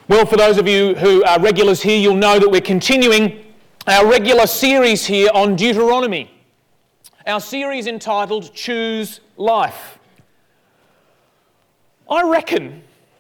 Well, for those of you who are regulars here, you'll know that we're continuing our regular series here on Deuteronomy. Our series entitled Choose Life. I reckon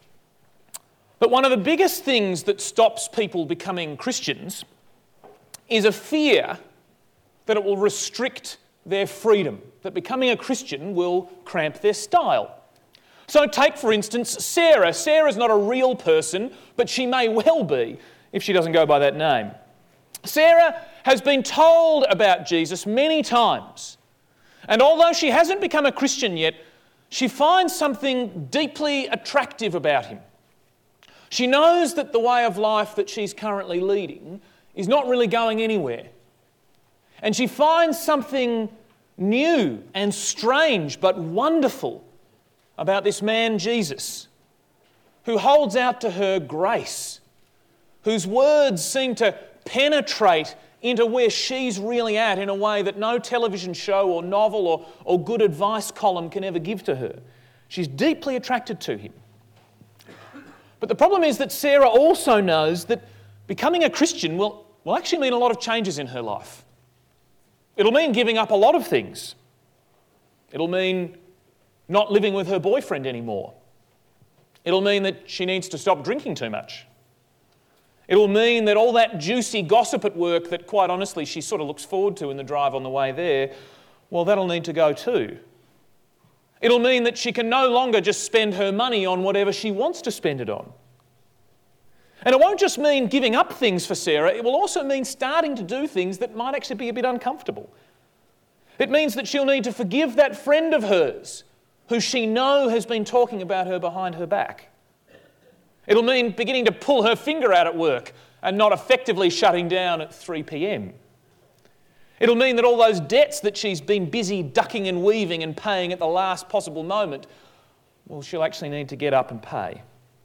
that one of the biggest things that stops people becoming Christians is a fear that it will restrict their freedom, that becoming a Christian will cramp their style. So take, for instance, Sarah. Sarah's not a real person, but she may well be if she doesn't go by that name. Sarah has been told about Jesus many times, and although she hasn't become a Christian yet, she finds something deeply attractive about him. She knows that the way of life that she's currently leading is not really going anywhere. And she finds something new and strange but wonderful about this man Jesus, who holds out to her grace, whose words seem to penetrate into where she's really at in a way that no television show or novel or good advice column can ever give to her. She's deeply attracted to him. But the problem is that Sarah also knows that becoming a Christian will actually mean a lot of changes in her life. It'll mean giving up a lot of things. It'll mean not living with her boyfriend anymore. It'll mean that she needs to stop drinking too much. It'll mean that all that juicy gossip at work that, quite honestly, she sort of looks forward to in the drive on the way there, well, that'll need to go too. It'll mean that she can no longer just spend her money on whatever she wants to spend it on. And it won't just mean giving up things for Sarah, it will also mean starting to do things that might actually be a bit uncomfortable. It means that she'll need to forgive that friend of hers who she knows has been talking about her behind her back. It'll mean beginning to pull her finger out at work and not effectively shutting down at 3 p.m. It'll mean that all those debts that she's been busy ducking and weaving and paying at the last possible moment, well, she'll actually need to get up and pay.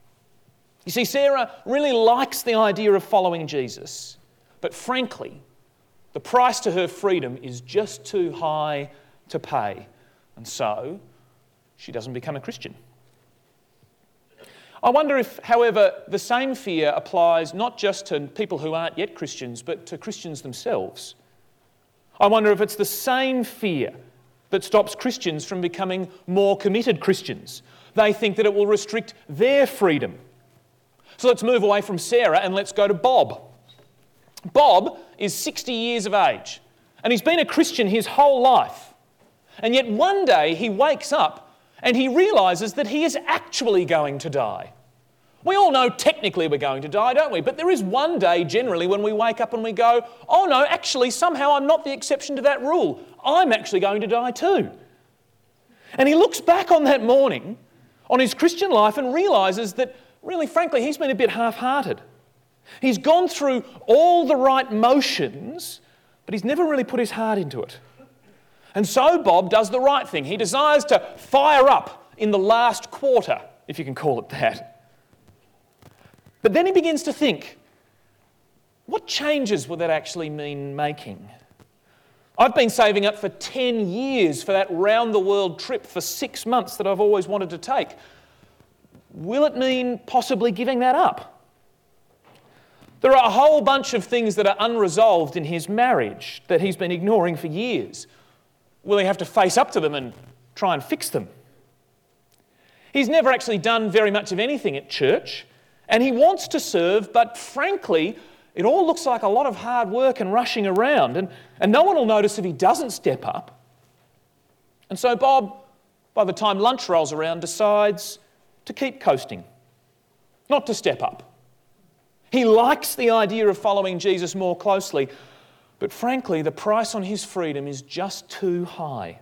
You see, Sarah really likes the idea of following Jesus, but frankly, the price to her freedom is just too high to pay, and so she doesn't become a Christian. I wonder if, however, the same fear applies not just to people who aren't yet Christians, but to Christians themselves. I wonder if it's the same fear that stops Christians from becoming more committed Christians. They think that it will restrict their freedom. So let's move away from Sarah and let's go to Bob. Bob is 60 years of age, and he's been a Christian his whole life. And yet one day he wakes up and he realises that he is actually going to die. We all know technically we're going to die, don't we? But there is one day generally when we wake up and we go, oh no, actually somehow I'm not the exception to that rule. I'm actually going to die too. And he looks back on that morning, on his Christian life, and realises that really frankly he's been a bit half-hearted. He's gone through all the right motions, but he's never really put his heart into it. And so Bob does the right thing. He desires to fire up in the last quarter, if you can call it that. But then he begins to think, what changes would that actually mean making? I've been saving up for 10 years for that round-the-world trip for 6 months that I've always wanted to take. Will it mean possibly giving that up? There are a whole bunch of things that are unresolved in his marriage that he's been ignoring for years. Will he have to face up to them and try and fix them? He's never actually done very much of anything at church, and he wants to serve, but frankly, it all looks like a lot of hard work and rushing around, and no one will notice if he doesn't step up. And so Bob, by the time lunch rolls around, decides to keep coasting, not to step up. He likes the idea of following Jesus more closely, but frankly, the price on his freedom is just too high.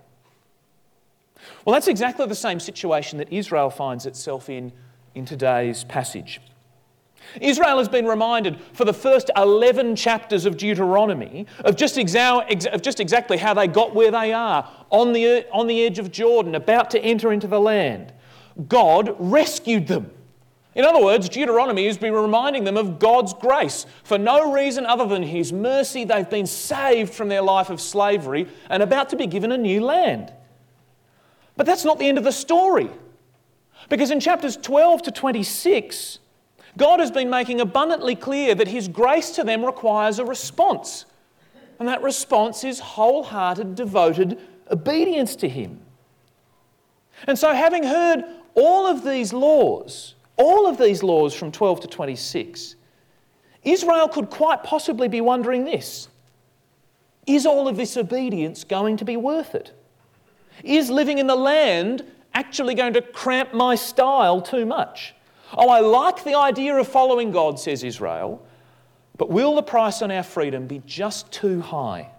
Well, that's exactly the same situation that Israel finds itself in today's passage. Israel has been reminded for the first 11 chapters of Deuteronomy of just exactly how they got where they are, on the edge of Jordan, about to enter into the land. God rescued them. In other words, Deuteronomy has been reminding them of God's grace. For no reason other than His mercy, they've been saved from their life of slavery and about to be given a new land. But that's not the end of the story. Because in chapters 12 to 26, God has been making abundantly clear that his grace to them requires a response. And that response is wholehearted, devoted obedience to him. And so having heard all of these laws from 12 to 26, Israel could quite possibly be wondering this: is all of this obedience going to be worth it? Is living in the land actually going to cramp my style too much? Oh, I like the idea of following God, says Israel, but will the price on our freedom be just too high?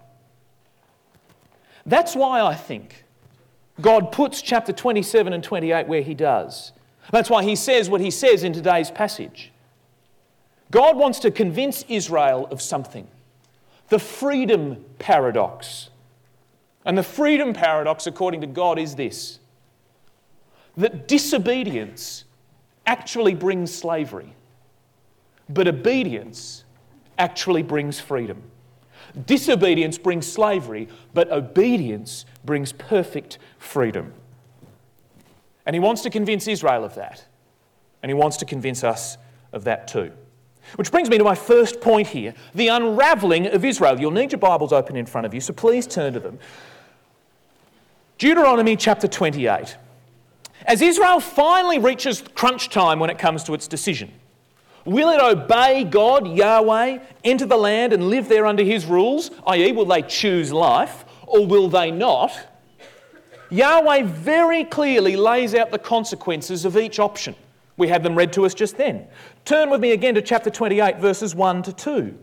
That's why I think God puts chapter 27 and 28 where he does. That's why he says what he says in today's passage. God wants to convince Israel of something: the freedom paradox. And the freedom paradox, according to God, is this: that disobedience actually brings slavery, but obedience actually brings freedom. Disobedience brings slavery, but obedience brings perfect freedom. And he wants to convince Israel of that. And he wants to convince us of that too. Which brings me to my first point here, the unravelling of Israel. You'll need your Bibles open in front of you, so please turn to them. Deuteronomy chapter 28. As Israel finally reaches crunch time when it comes to its decision, will it obey God, Yahweh, enter the land and live there under his rules, i.e. will they choose life, or will they not? Yahweh very clearly lays out the consequences of each option. We had them read to us just then. Turn with me again to chapter 28, verses 1 to 2.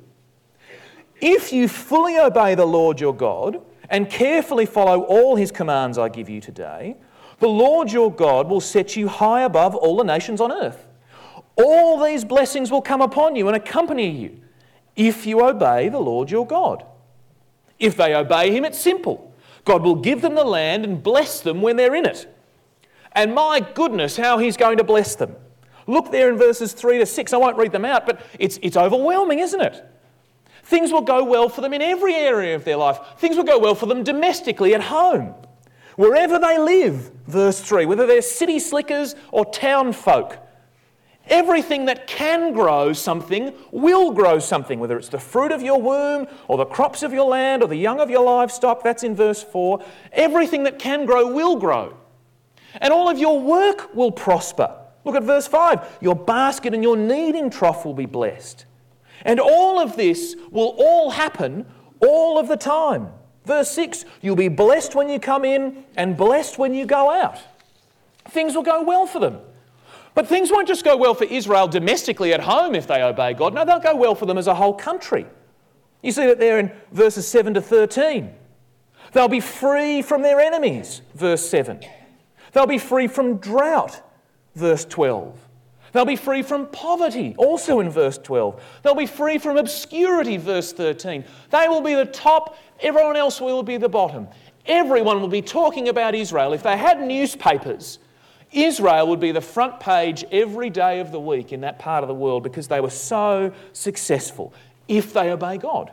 If you fully obey the Lord your God and carefully follow all his commands I give you today, the Lord your God will set you high above all the nations on earth. All these blessings will come upon you and accompany you if you obey the Lord your God. If they obey him, it's simple. God will give them the land and bless them when they're in it. And my goodness, how he's going to bless them. Look there in verses 3 to 6. I won't read them out, but it's overwhelming, isn't it? Things will go well for them in every area of their life. Things will go well for them domestically at home. Wherever they live, verse 3, whether they're city slickers or town folk, everything that can grow something will grow something, whether it's the fruit of your womb or the crops of your land or the young of your livestock. That's in verse 4. Everything that can grow will grow. And all of your work will prosper. Look at verse 5. Your basket and your kneading trough will be blessed. And all of this will all happen all of the time. Verse 6, you'll be blessed when you come in and blessed when you go out. Things will go well for them. But things won't just go well for Israel domestically at home if they obey God. No, they'll go well for them as a whole country. You see that there in verses 7 to 13. They'll be free from their enemies, verse 7. They'll be free from drought, verse 12. They'll be free from poverty, also in verse 12. They'll be free from obscurity, verse 13. They will be the top, everyone else will be the bottom. Everyone will be talking about Israel. If they had newspapers, Israel would be the front page every day of the week in that part of the world because they were so successful if they obey God.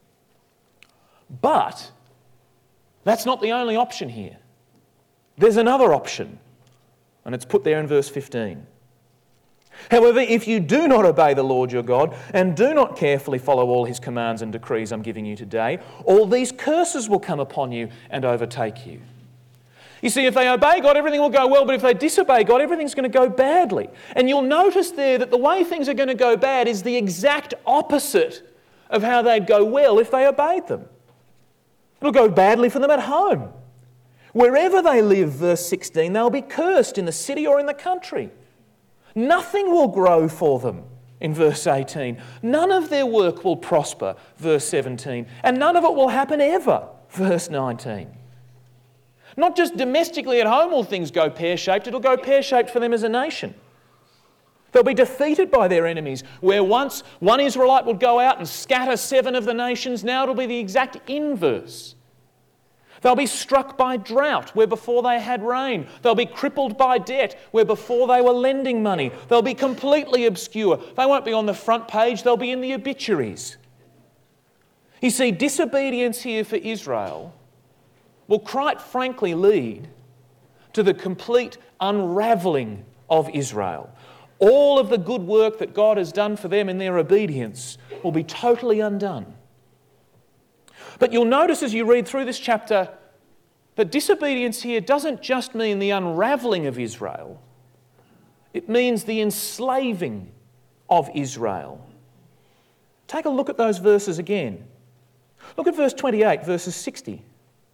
But that's not the only option here. There's another option, and it's put there in verse 15. However, if you do not obey the Lord your God and do not carefully follow all his commands and decrees I'm giving you today, all these curses will come upon you and overtake you. You see, if they obey God, everything will go well, but if they disobey God, everything's going to go badly. And you'll notice there that the way things are going to go bad is the exact opposite of how they'd go well if they obeyed them. It'll go badly for them at home. Wherever they live, verse 16, they'll be cursed in the city or in the country. Nothing will grow for them, in verse 18. None of their work will prosper, verse 17. And none of it will happen ever, verse 19. Not just domestically at home will things go pear-shaped, it'll go pear-shaped for them as a nation. They'll be defeated by their enemies. Where once one Israelite would go out and scatter 7 of the nations, now it'll be the exact inverse. They'll be struck by drought where before they had rain. They'll be crippled by debt where before they were lending money. They'll be completely obscure. They won't be on the front page, they'll be in the obituaries. You see, disobedience here for Israel will quite frankly lead to the complete unravelling of Israel. all of the good work that God has done for them in their obedience will be totally undone. But you'll notice as you read through this chapter that disobedience here doesn't just mean the unravelling of Israel. It means the enslaving of Israel. Take a look at those verses again. Look at verse 28, verses 60.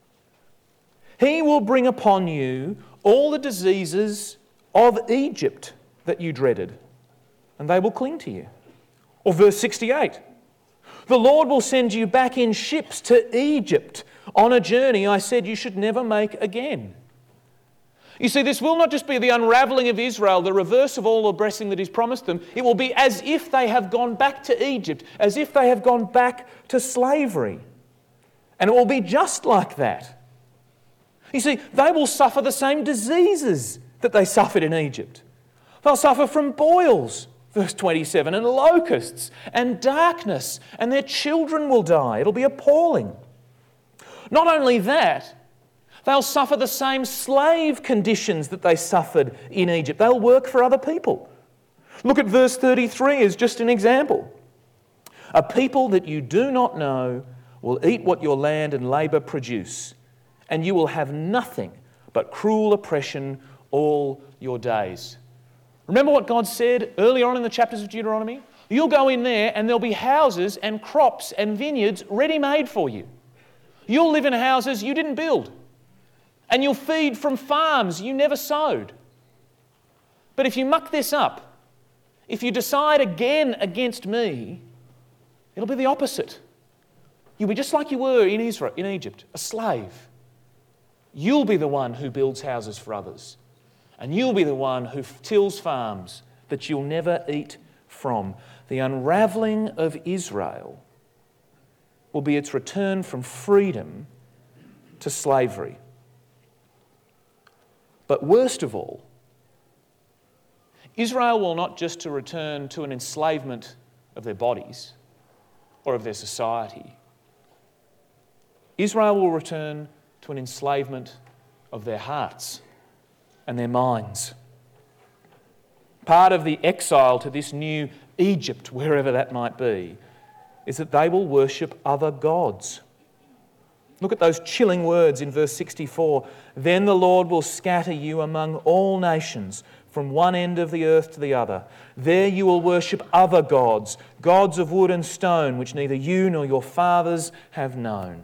He will bring upon you all the diseases of Egypt that you dreaded, and they will cling to you. Or verse 68. The Lord will send you back in ships to Egypt on a journey I said you should never make again. You see, this will not just be the unravelling of Israel, the reverse of all the blessing that He's promised them. It will be as if they have gone back to Egypt, as if they have gone back to slavery. And it will be just like that. You see, they will suffer the same diseases that they suffered in Egypt. They'll suffer from boils, verse 27, and locusts and darkness, and their children will die. It'll be appalling. Not only that, they'll suffer the same slave conditions that they suffered in Egypt. They'll work for other people. Look at verse 33 as just an example. A people that you do not know will eat what your land and labour produce, and you will have nothing but cruel oppression all your days. Remember what God said earlier on in the chapters of Deuteronomy? You'll go in there and there'll be houses and crops and vineyards ready-made for you. You'll live in houses you didn't build. And you'll feed from farms you never sowed. But if you muck this up, if you decide again against me, it'll be the opposite. You'll be just like you were in Egypt, a slave. You'll be the one who builds houses for others. And you'll be the one who tills farms that you'll never eat from. The unravelling of Israel will be its return from freedom to slavery. But worst of all, Israel will not just to return to an enslavement of their bodies or of their society. Israel will return to an enslavement of their hearts and their minds. Part of the exile to this new Egypt, wherever that might be, is that they will worship other gods. Look at those chilling words in verse 64. Then the Lord will scatter you among all nations, from one end of the earth to the other. There you will worship other gods, gods of wood and stone, which neither you nor your fathers have known.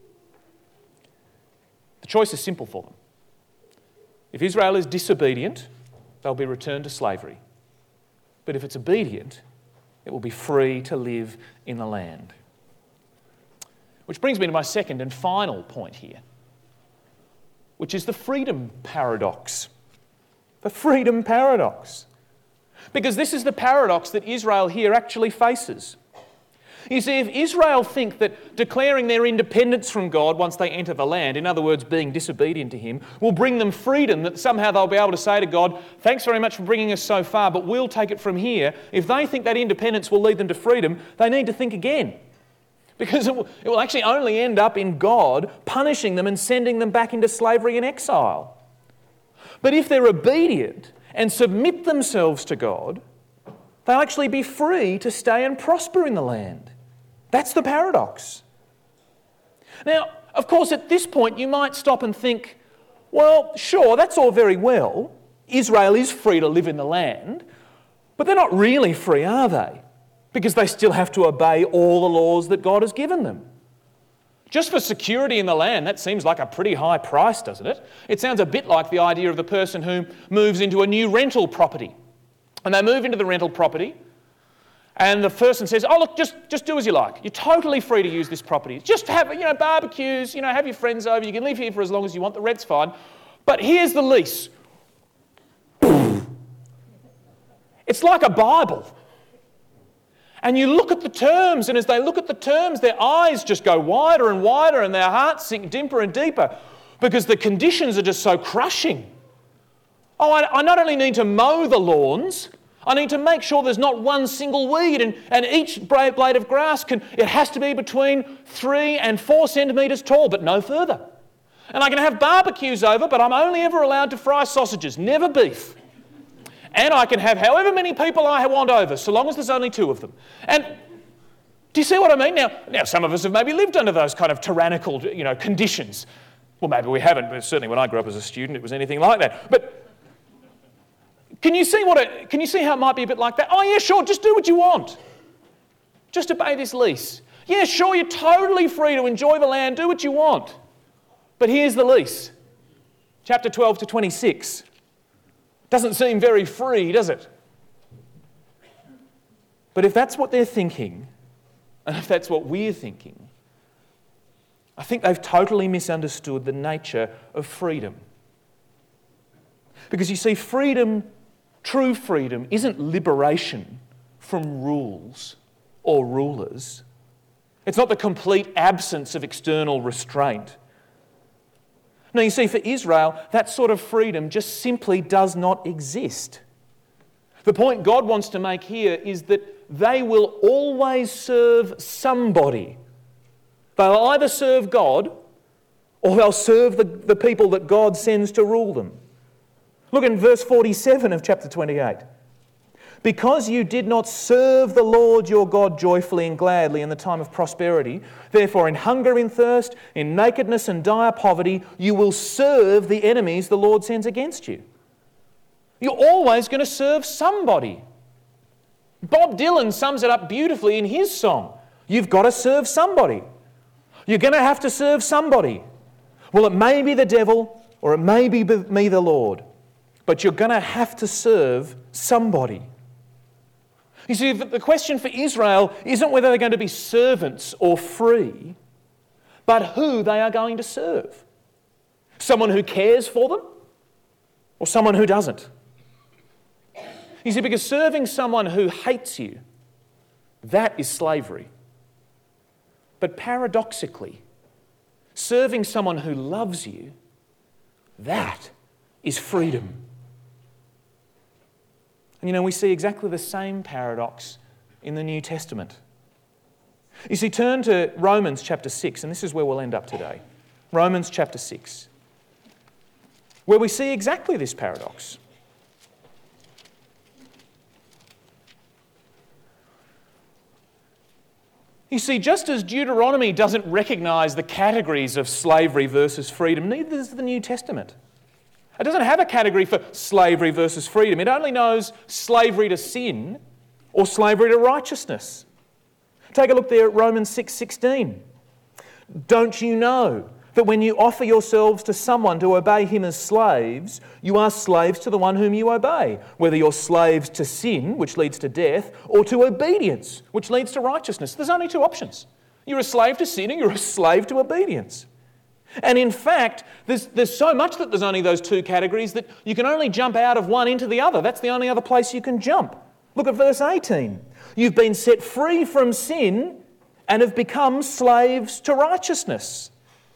The choice is simple for them. If Israel is disobedient, they'll be returned to slavery. But if it's obedient, it will be free to live in the land. Which brings me to my second and final point here, which is the freedom paradox. The freedom paradox. Because this is the paradox that Israel here actually faces. You see, if Israel think that declaring their independence from God once they enter the land, in other words, being disobedient to Him, will bring them freedom, that somehow they'll be able to say to God, thanks very much for bringing us so far, but we'll take it from here. If they think that independence will lead them to freedom, they need to think again. Because it will actually only end up in God punishing them and sending them back into slavery and exile. But if they're obedient and submit themselves to God, they'll actually be free to stay and prosper in the land. That's the paradox. Now, of course, at this point you might stop and think, well, sure, that's all very well. Israel is free to live in the land, but they're not really free, are they? Because they still have to obey all the laws that God has given them. Just for security in the land, that seems like a pretty high price, doesn't it? It sounds a bit like the idea of the person who moves into a new rental property. And they move into the rental property, and the person says, oh, look, just do as you like. You're totally free to use this property. Just have, barbecues, have your friends over. You can live here for as long as you want. The rent's fine. But here's the lease. It's like a Bible. And you look at the terms, and as they look at the terms, their eyes just go wider and wider, and their hearts sink deeper and deeper because the conditions are just so crushing. Oh, I not only need to mow the lawns, I need to make sure there's not one single weed, and each blade of grass it has to be between 3 and 4 centimetres tall, but no further. And I can have barbecues over, but I'm only ever allowed to fry sausages, never beef. and I can have however many people I want over, so long as there's only 2 of them. And do you see what I mean? Now some of us have maybe lived under those kind of tyrannical, conditions. Well, maybe we haven't, but certainly when I grew up as a student, it was anything like that. But can you see how it might be a bit like that? Oh yeah, sure, just do what you want. Just obey this lease. Yeah, sure, you're totally free to enjoy the land, do what you want. But here's the lease. Chapter 12 to 26. Doesn't seem very free, does it? But if that's what they're thinking, and if that's what we're thinking, I think they've totally misunderstood the nature of freedom. Because you see, freedom, true freedom, isn't liberation from rules or rulers. It's not the complete absence of external restraint. No, you see, for Israel, that sort of freedom just simply does not exist. The point God wants to make here is that they will always serve somebody. They'll either serve God or they'll serve the people that God sends to rule them. Look in verse 47 of chapter 28. Because you did not serve the Lord your God joyfully and gladly in the time of prosperity, therefore in hunger and thirst, in nakedness and dire poverty, you will serve the enemies the Lord sends against you. You're always going to serve somebody. Bob Dylan sums it up beautifully in his song. You've got to serve somebody. You're going to have to serve somebody. Well, it may be the devil or it may be me, the Lord, but you're going to have to serve somebody. You see, the question for Israel isn't whether they're going to be servants or free, but who they are going to serve. Someone who cares for them or someone who doesn't. You see, because serving someone who hates you, that is slavery. But paradoxically, serving someone who loves you, that is freedom. And we see exactly the same paradox in the New Testament. You see, turn to Romans chapter 6, and this is where we'll end up today. Romans chapter 6, where we see exactly this paradox. You see, just as Deuteronomy doesn't recognise the categories of slavery versus freedom, neither does the New Testament. It doesn't have a category for slavery versus freedom. It only knows slavery to sin or slavery to righteousness. Take a look there at Romans 6:16. Don't you know that when you offer yourselves to someone to obey him as slaves, you are slaves to the one whom you obey, whether you're slaves to sin, which leads to death, or to obedience, which leads to righteousness. There's only 2 options. You're a slave to sin or you're a slave to obedience. And in fact, there's so much that there's only those 2 categories that you can only jump out of one into the other. That's the only other place you can jump. Look at verse 18. You've been set free from sin and have become slaves to righteousness.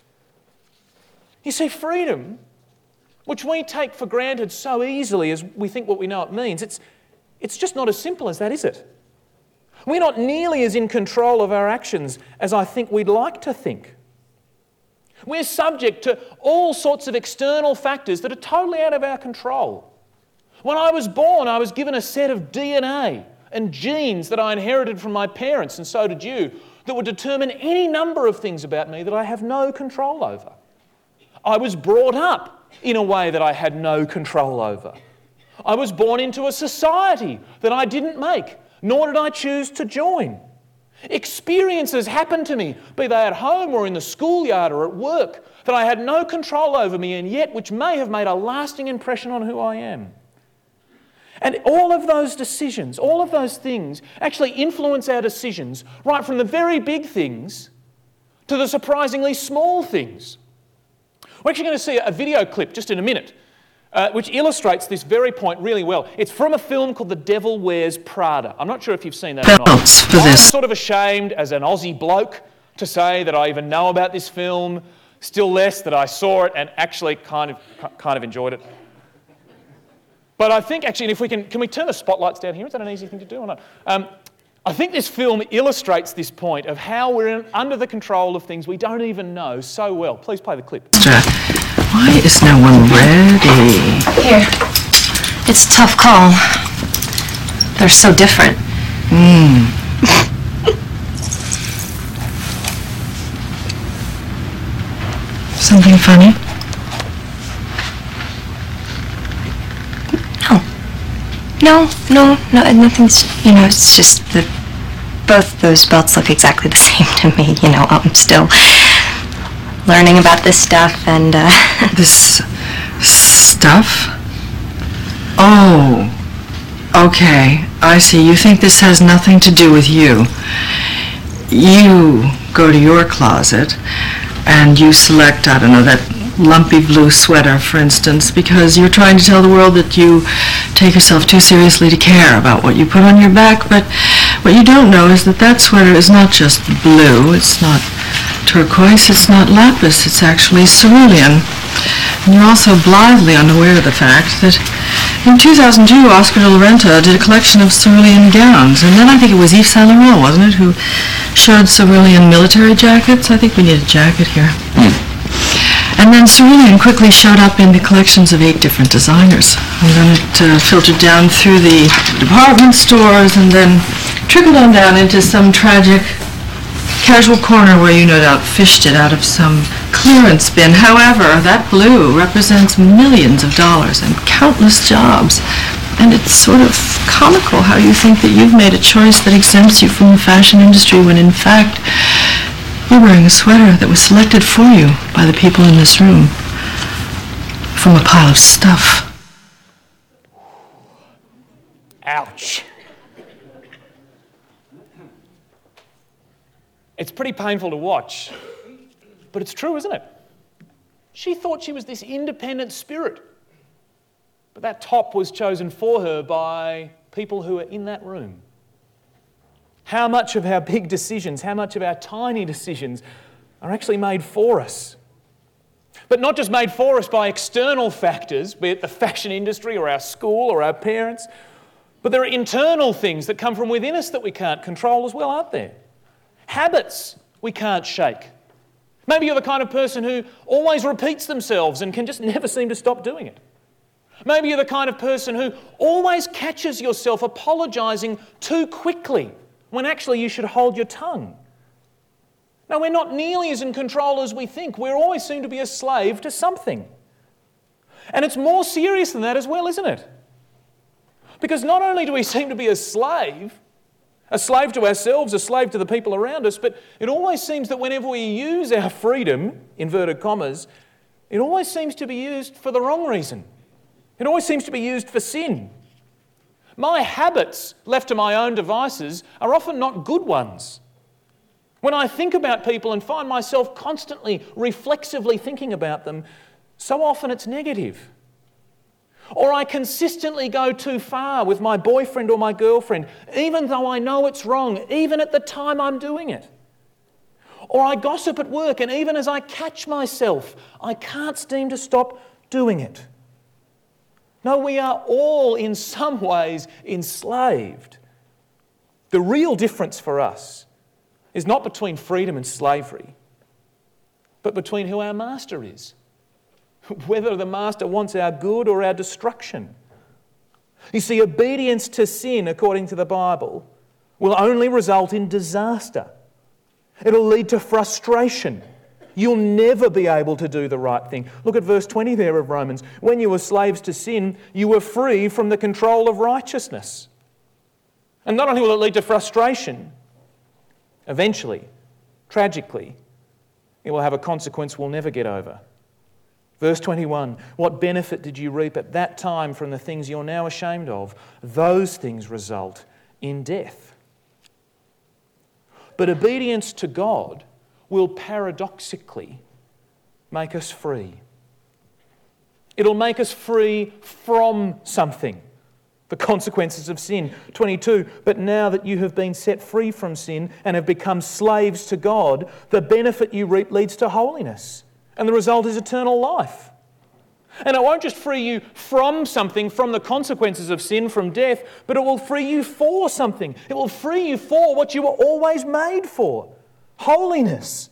You see, freedom, which we take for granted so easily as we think what we know it means, it's just not as simple as that, is it? We're not nearly as in control of our actions as I think we'd like to think. We're subject to all sorts of external factors that are totally out of our control. When I was born, I was given a set of DNA and genes that I inherited from my parents, and so did you, that would determine any number of things about me that I have no control over. I was brought up in a way that I had no control over. I was born into a society that I didn't make, nor did I choose to join. Experiences happened to me, be they at home or in the schoolyard or at work, that I had no control over me and yet which may have made a lasting impression on who I am. And all of those decisions, all of those things actually influence our decisions, right from the very big things to the surprisingly small things. We're actually going to see a video clip just in a minute, which illustrates this very point really well. It's from a film called The Devil Wears Prada. I'm not sure if you've seen that or not. I'm sort of ashamed as an Aussie bloke to say that I even know about this film, still less that I saw it and actually kind of enjoyed it. But I think actually, if we can we turn the spotlights down here? Is that an easy thing to do or not? I think this film illustrates this point of how we're under the control of things we don't even know so well. Please play the clip. Why is no one ready? Here. It's a tough call. They're so different. Something funny? No, nothing's, it's just that both those belts look exactly the same to me, I'm still learning about this stuff and, This stuff? Oh, okay, I see. You think this has nothing to do with you. You go to your closet and you select, I don't know, that lumpy blue sweater, for instance, because you're trying to tell the world that you take yourself too seriously to care about what you put on your back, but what you don't know is that that sweater is not just blue, it's not turquoise, it's not lapis, it's actually cerulean. And you're also blithely unaware of the fact that in 2002, Oscar de la Renta did a collection of cerulean gowns, and then I think it was Yves Saint Laurent, wasn't it, who showed cerulean military jackets? I think we need a jacket here. And then cerulean quickly showed up in the collections of 8 different designers. And then it filtered down through the department stores and then trickled on down into some tragic casual corner where you no doubt fished it out of some clearance bin. However, that blue represents millions of dollars and countless jobs. And it's sort of comical how you think that you've made a choice that exempts you from the fashion industry when in fact you're wearing a sweater that was selected for you by the people in this room from a pile of stuff. Ouch. It's pretty painful to watch, but it's true, isn't it? She thought she was this independent spirit, but that top was chosen for her by people who are in that room. How much of our big decisions, how much of our tiny decisions are actually made for us? But not just made for us by external factors, be it the fashion industry or our school or our parents, but there are internal things that come from within us that we can't control as well, aren't there? Habits we can't shake. Maybe you're the kind of person who always repeats themselves and can just never seem to stop doing it. Maybe you're the kind of person who always catches yourself apologising too quickly when actually you should hold your tongue. Now, we're not nearly as in control as we think. We always seem to be a slave to something. And it's more serious than that as well, isn't it? Because not only do we seem to be a slave to ourselves, a slave to the people around us, but it always seems that whenever we use our freedom, inverted commas, it always seems to be used for the wrong reason. It always seems to be used for sin. My habits, left to my own devices, are often not good ones. When I think about people and find myself constantly, reflexively thinking about them, so often it's negative. Or I consistently go too far with my boyfriend or my girlfriend, even though I know it's wrong, even at the time I'm doing it. Or I gossip at work, and even as I catch myself, I can't seem to stop doing it. No, we are all in some ways enslaved. The real difference for us is not between freedom and slavery, but between who our master is. Whether the master wants our good or our destruction. You see, obedience to sin, according to the Bible, will only result in disaster. It'll lead to frustration. You'll never be able to do the right thing. Look at verse 20 there of Romans. When you were slaves to sin, you were free from the control of righteousness. And not only will it lead to frustration, eventually, tragically, it will have a consequence we'll never get over. Verse 21, what benefit did you reap at that time from the things you're now ashamed of? Those things result in death. But obedience to God will paradoxically make us free. It'll make us free from something, the consequences of sin. 22, but now that you have been set free from sin and have become slaves to God, the benefit you reap leads to holiness, and the result is eternal life. And it won't just free you from something, from the consequences of sin, from death, but it will free you for something. It will free you for what you were always made for. Holiness.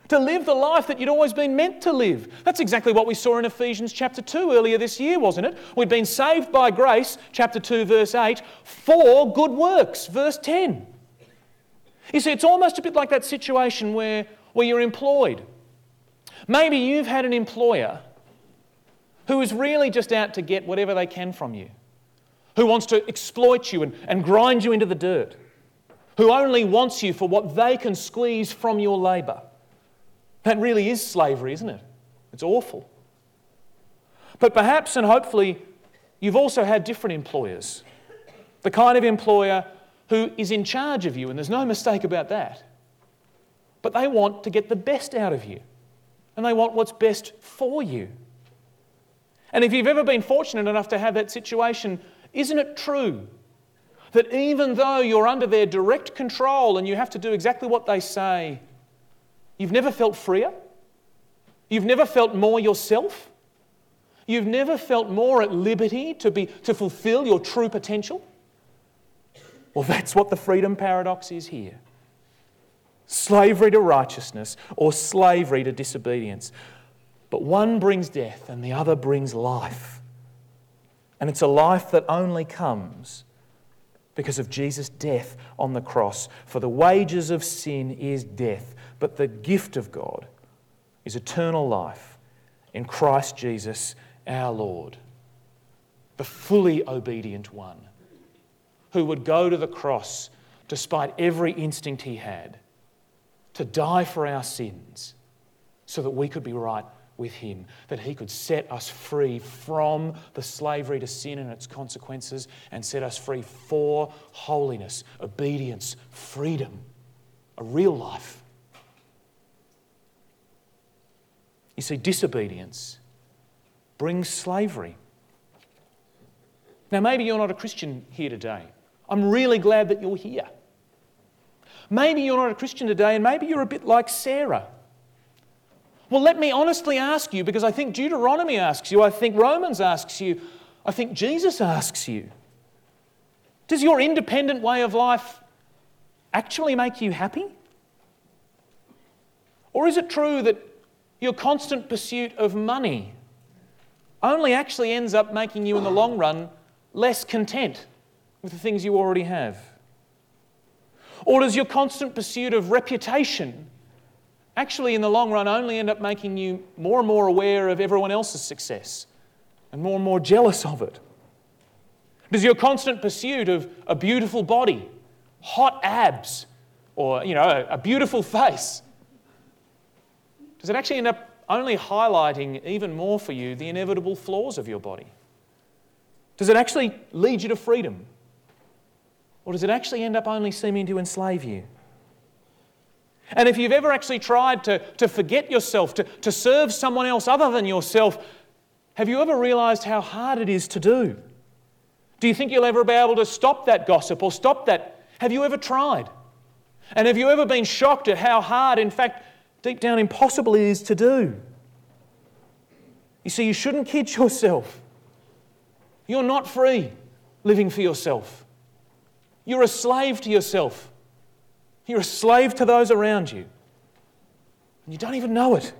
to live the life that you'd always been meant to live. That's exactly what we saw in Ephesians chapter 2 earlier this year, wasn't it? We'd been saved by grace, chapter 2, verse 8, for good works, verse 10. You see, it's almost a bit like that situation where you're employed. Maybe you've had an employer who is really just out to get whatever they can from you, who wants to exploit you and grind you into the dirt, who only wants you for what they can squeeze from your labour. That really is slavery, isn't it? It's awful. But perhaps and hopefully you've also had different employers. The kind of employer who is in charge of you, and there's no mistake about that. But they want to get the best out of you, and they want what's best for you. And if you've ever been fortunate enough to have that situation, isn't it true that even though you're under their direct control and you have to do exactly what they say, you've never felt freer? You've never felt more yourself? You've never felt more at liberty to fulfill your true potential? Well, that's what the freedom paradox is here. Slavery to righteousness or slavery to disobedience. But one brings death and the other brings life. And it's a life that only comes because of Jesus' death on the cross. For the wages of sin is death, but the gift of God is eternal life in Christ Jesus our Lord, the fully obedient one, who would go to the cross despite every instinct he had, to die for our sins so that we could be right with him, that he could set us free from the slavery to sin and its consequences and set us free for holiness, obedience, freedom, a real life. You see, disobedience brings slavery. Now, maybe you're not a Christian here today. I'm really glad that you're here. Maybe you're not a Christian today and maybe you're a bit like Sarah. Well, let me honestly ask you, because I think Deuteronomy asks you, I think Romans asks you, I think Jesus asks you, does your independent way of life actually make you happy? Or is it true that your constant pursuit of money only actually ends up making you in the long run less content with the things you already have? Or does your constant pursuit of reputation actually in the long run only end up making you more and more aware of everyone else's success and more jealous of it? Does your constant pursuit of a beautiful body, hot abs, or a beautiful face, does it actually end up only highlighting even more for you the inevitable flaws of your body? Does it actually lead you to freedom? Or does it actually end up only seeming to enslave you? And if you've ever actually tried to forget yourself, to serve someone else other than yourself, have you ever realised how hard it is to do? Do you think you'll ever be able to stop that gossip or stop that? Have you ever tried? And have you ever been shocked at how hard, in fact, deep down impossible it is to do? You see, you shouldn't kid yourself. You're not free living for yourself. You're a slave to yourself. You're a slave to those around you. And you don't even know it.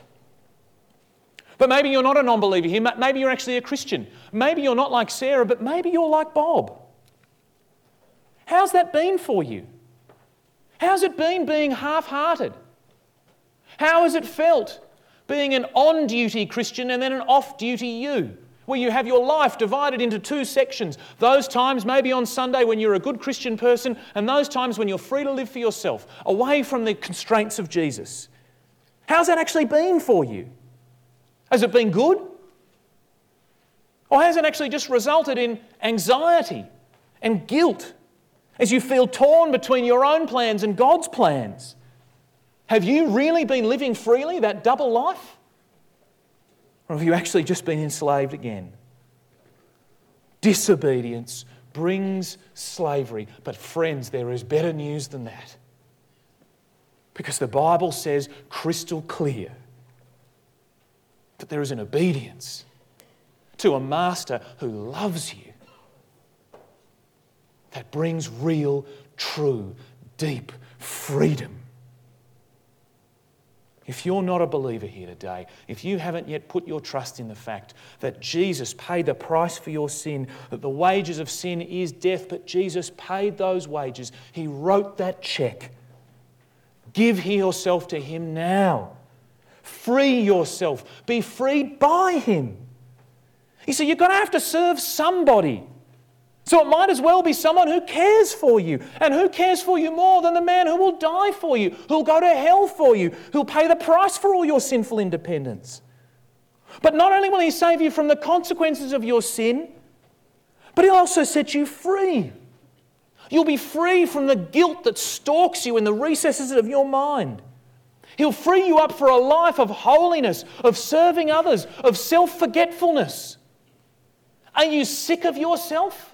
But maybe you're not a non-believer here. Maybe you're actually a Christian. Maybe you're not like Sarah, but maybe you're like Bob. How's that been for you? How's it been being half-hearted? How has it felt being an on-duty Christian and then an off-duty you, where you have your life divided into two sections? Those times maybe on Sunday when you're a good Christian person, and those times when you're free to live for yourself, away from the constraints of Jesus. How's that actually been for you? Has it been good? Or has it actually just resulted in anxiety and guilt as you feel torn between your own plans and God's plans? Have you really been living freely, that double life? Or have you actually just been enslaved again? Disobedience brings slavery. But friends, there is better news than that. Because the Bible says crystal clear that there is an obedience to a master who loves you that brings real, true, deep freedom. If you're not a believer here today, if you haven't yet put your trust in the fact that Jesus paid the price for your sin, that the wages of sin is death, but Jesus paid those wages, He wrote that check. Give yourself to Him now. Free yourself. Be freed by Him. You see, you're going to have to serve somebody. So it might as well be someone who cares for you. And who cares for you more than the man who will die for you, who'll go to hell for you, who'll pay the price for all your sinful independence. But not only will He save you from the consequences of your sin, but He'll also set you free. You'll be free from the guilt that stalks you in the recesses of your mind. He'll free you up for a life of holiness, of serving others, of self-forgetfulness. Are you sick of yourself?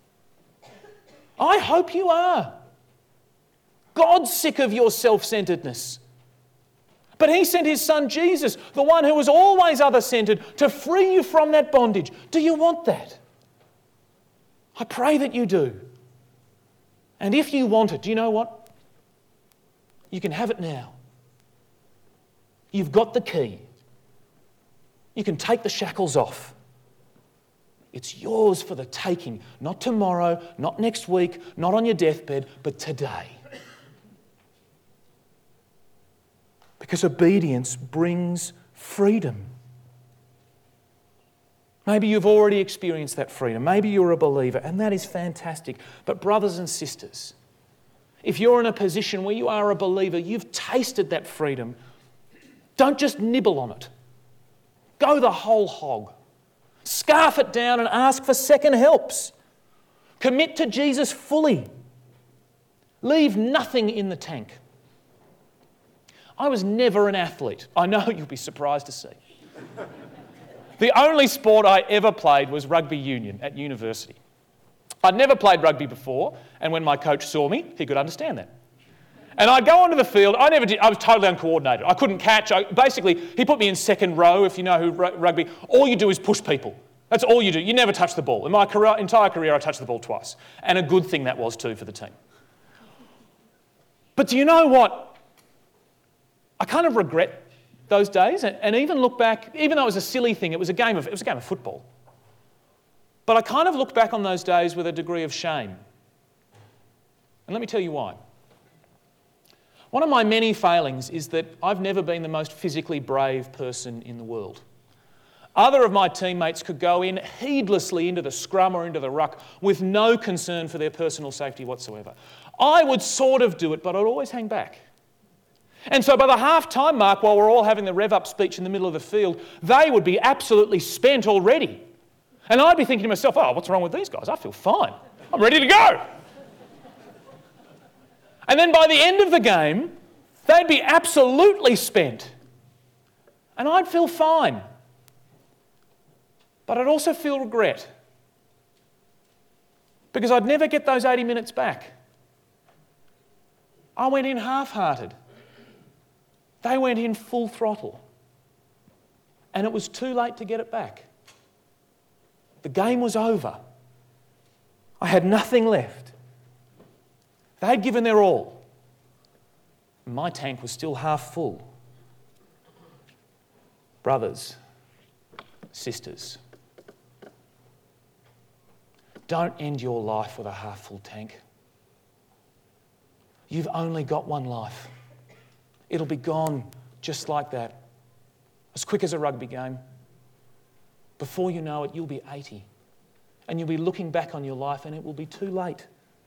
I hope you are. God's sick of your self-centeredness. But He sent His Son Jesus, the one who was always other-centered, to free you from that bondage. Do you want that? I pray that you do. And if you want it, do you know what? You can have it now. You've got the key. You can take the shackles off. It's yours for the taking, not tomorrow, not next week, not on your deathbed, but today. Because obedience brings freedom. Maybe you've already experienced that freedom. Maybe you're a believer, and that is fantastic. But brothers and sisters, if you're in a position where you are a believer, you've tasted that freedom, don't just nibble on it. Go the whole hog. Scarf it down and ask for second helps. Commit to Jesus fully. Leave nothing in the tank. I was never an athlete. I know you'll be surprised to see. The only sport I ever played was rugby union at university. I'd never played rugby before, and when my coach saw me, he could understand that. And I'd go onto the field. I was totally uncoordinated. I couldn't catch. Basically, he put me in second row, if you know who rugby. All you do is push people. That's all you do. You never touch the ball. In my entire career, I touched the ball twice. And a good thing that was too for the team. But do you know what? I kind of regret those days, and even look back, even though it was a silly thing, it was a game of football. But I kind of look back on those days with a degree of shame. And let me tell you why. One of my many failings is that I've never been the most physically brave person in the world. Other of my teammates could go in heedlessly into the scrum or into the ruck with no concern for their personal safety whatsoever. I would sort of do it, but I'd always hang back. And so by the half-time mark, while we're all having the rev-up speech in the middle of the field, they would be absolutely spent already. And I'd be thinking to myself, oh, what's wrong with these guys? I feel fine. I'm ready to go. And then by the end of the game, they'd be absolutely spent. And I'd feel fine. But I'd also feel regret. Because I'd never get those 80 minutes back. I went in half-hearted. They went in full throttle. And it was too late to get it back. The game was over. I had nothing left. They'd given their all. My tank was still half full. Brothers, sisters, don't end your life with a half-full tank. You've only got one life. It'll be gone just like that, as quick as a rugby game. Before you know it, you'll be 80, and you'll be looking back on your life and it will be too late.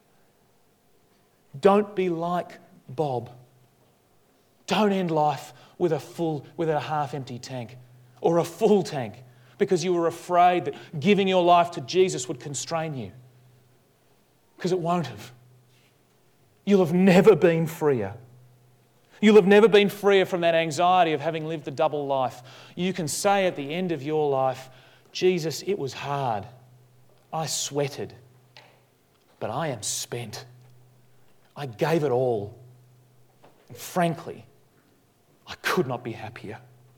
Don't be like Bob. Don't end life with a half-empty tank or a full tank because you were afraid that giving your life to Jesus would constrain you. Because it won't have. You'll have never been freer. You'll have never been freer from that anxiety of having lived the double life. You can say at the end of your life, Jesus, it was hard. I sweated, but I am spent. I gave it all. And frankly, I could not be happier.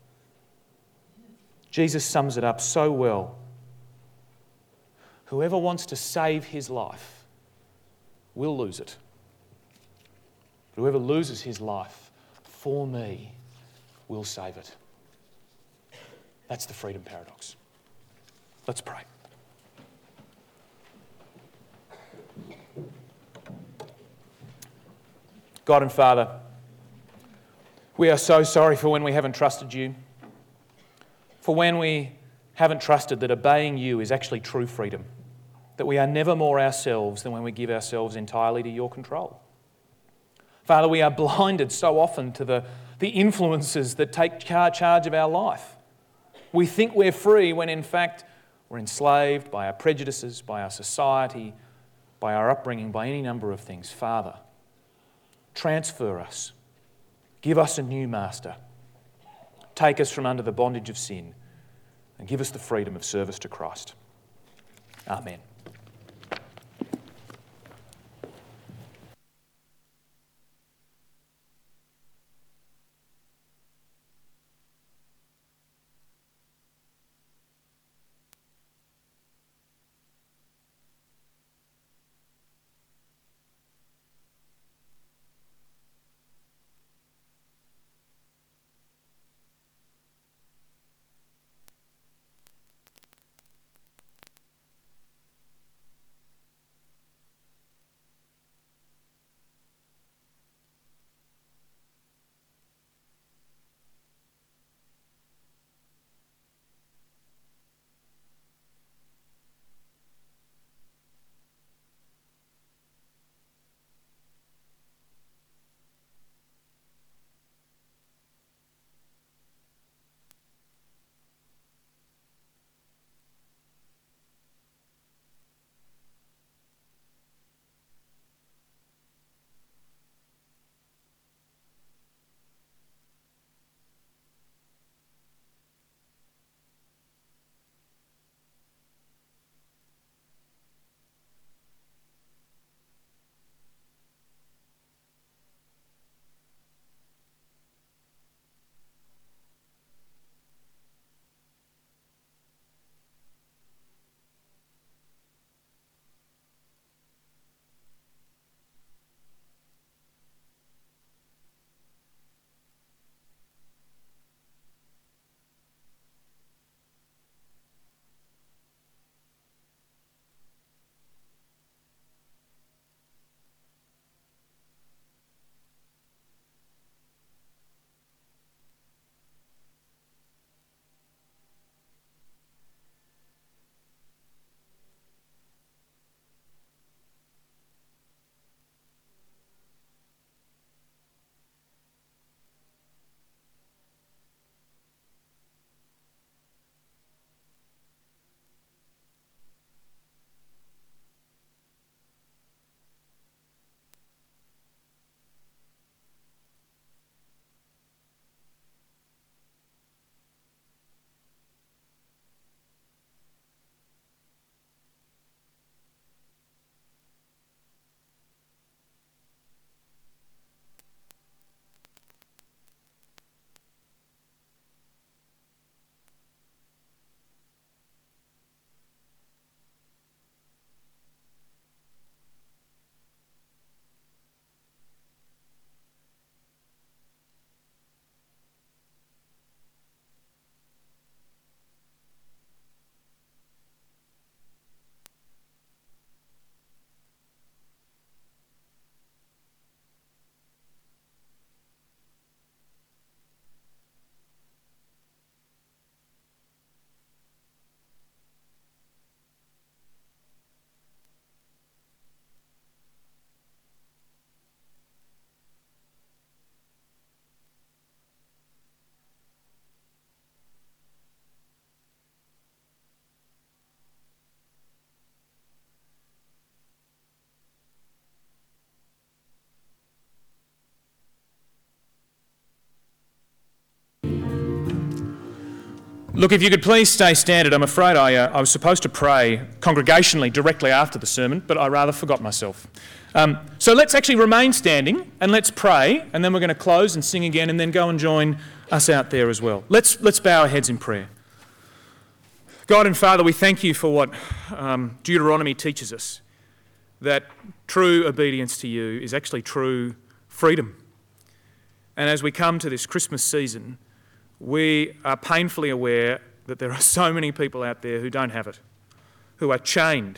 Jesus sums it up so well. Whoever wants to save his life will lose it. But whoever loses his life for me will save it. That's the freedom paradox. Let's pray. God and Father, we are so sorry for when we haven't trusted you, for when we haven't trusted that obeying you is actually true freedom, that we are never more ourselves than when we give ourselves entirely to your control. Father, we are blinded so often to the influences that take charge of our life. We think we're free when in fact we're enslaved by our prejudices, by our society, by our upbringing, by any number of things. Father, transfer us. Give us a new master. Take us from under the bondage of sin and give us the freedom of service to Christ. Amen. Look, if you could please stay standing. I'm afraid I was supposed to pray congregationally directly after the sermon, but I rather forgot myself. So let's actually remain standing and let's pray, and then we're going to close and sing again and then go and join us out there as well. Let's bow our heads in prayer. God and Father, we thank you for what Deuteronomy teaches us, that true obedience to you is actually true freedom. And as we come to this Christmas season, We are painfully aware that there are so many people out there who don't have it, who are chained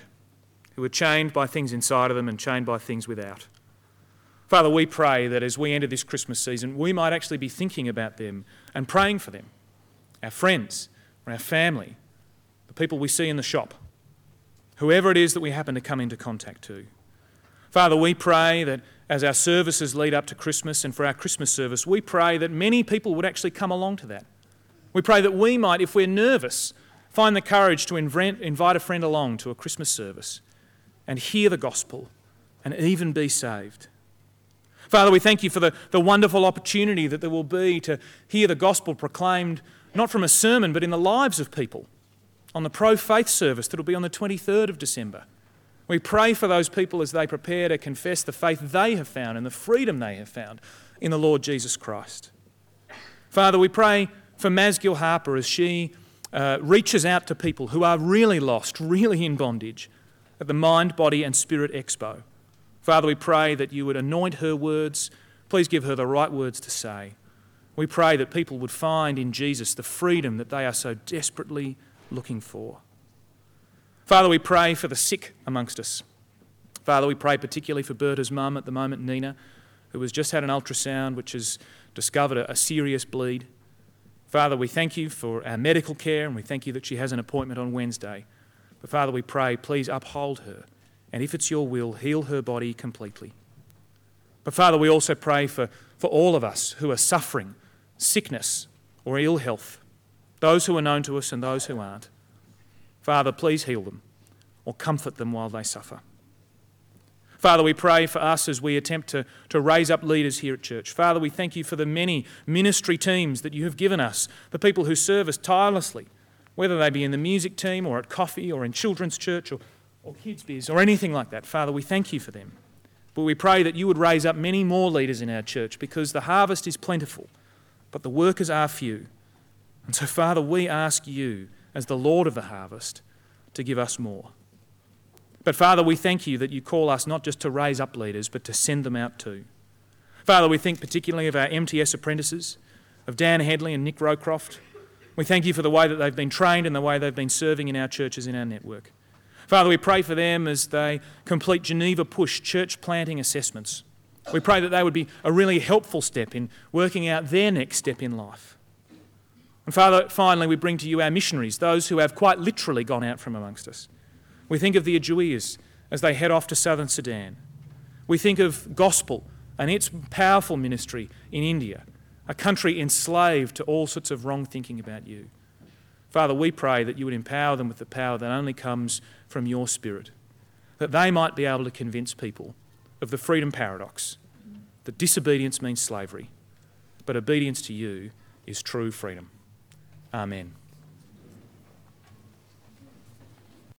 by things inside of them and chained by things without. Father, we pray that as we enter this Christmas season, we might actually be thinking about them and praying for them, our friends, or our family, the people we see in the shop, whoever it is that we happen to come into contact to. Father, we pray that as our services lead up to Christmas and for our Christmas service, we pray that many people would actually come along to that. We pray that we might, if we're nervous, find the courage to invite a friend along to a Christmas service and hear the gospel and even be saved. Father, we thank you for the wonderful opportunity that there will be to hear the gospel proclaimed, not from a sermon, but in the lives of people, on the pro-faith service that will be on the 23rd of December. We pray for those people as they prepare to confess the faith they have found and the freedom they have found in the Lord Jesus Christ. Father, we pray for Masgill Harper as she reaches out to people who are really lost, really in bondage at the Mind, Body and Spirit Expo. Father, we pray that you would anoint her words. Please give her the right words to say. We pray that people would find in Jesus the freedom that they are so desperately looking for. Father, we pray for the sick amongst us. Father, we pray particularly for Berta's mum at the moment, Nina, who has just had an ultrasound which has discovered a serious bleed. Father, we thank you for our medical care and we thank you that she has an appointment on Wednesday. But Father, we pray, please uphold her and if it's your will, heal her body completely. But Father, we also pray for all of us who are suffering sickness or ill health, those who are known to us and those who aren't. Father, please heal them or comfort them while they suffer. Father, we pray for us as we attempt to raise up leaders here at church. Father, we thank you for the many ministry teams that you have given us, the people who serve us tirelessly, whether they be in the music team or at coffee or in children's church or kids' biz or anything like that. Father, we thank you for them. But we pray that you would raise up many more leaders in our church because the harvest is plentiful, but the workers are few. And so, Father, we ask you, as the Lord of the harvest, to give us more. But Father, we thank you that you call us not just to raise up leaders, but to send them out too. Father, we think particularly of our MTS apprentices, of Dan Headley and Nick Rowcroft. We thank you for the way that they've been trained and the way they've been serving in our churches in our network. Father, we pray for them as they complete Geneva Push church planting assessments. We pray that they would be a really helpful step in working out their next step in life. And Father, finally, we bring to you our missionaries, those who have quite literally gone out from amongst us. We think of the Ajuias as they head off to southern Sudan. We think of gospel and its powerful ministry in India, a country enslaved to all sorts of wrong thinking about you. Father, we pray that you would empower them with the power that only comes from your Spirit, that they might be able to convince people of the freedom paradox, that disobedience means slavery, but obedience to you is true freedom. Amen.